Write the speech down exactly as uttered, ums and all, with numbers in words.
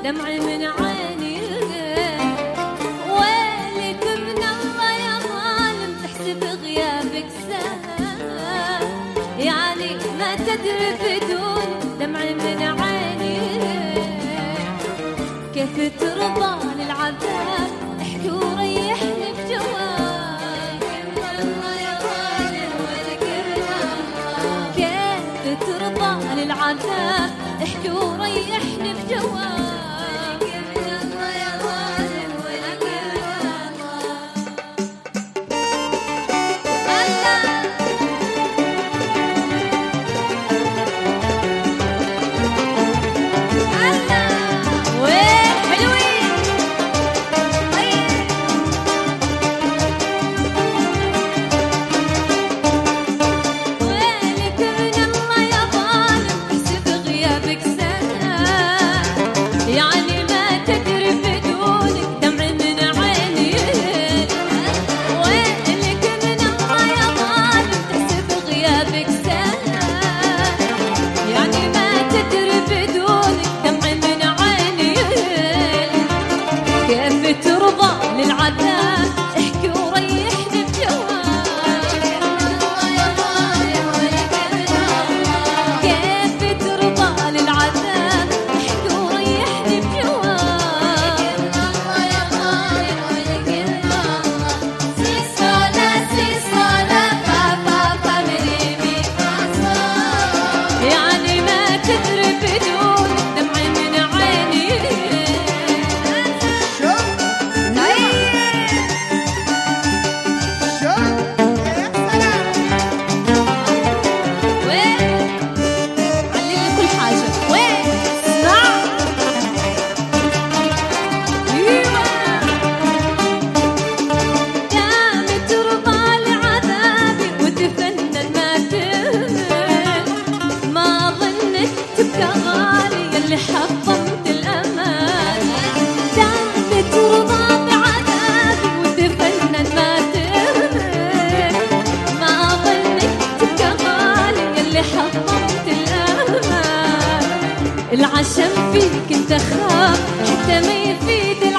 دمعي من عيني ويلك من الله يا ظالم تحسب غيابك سهل يعني ما تدري بدون دمعي من عيني كيف ترضى للعذاب احكي وريحني بجواب الله يا ظالم ولك كيف ترضى للعذاب احكي وريحني بجواب الله يا ظالم ولك حطمت الأمان دام ترضى بعذابي وتفنن ما تهمل ما ظنك تبقى غالي يلي حطمت الأمان العشم فيك انت خاف حتى ما يفيد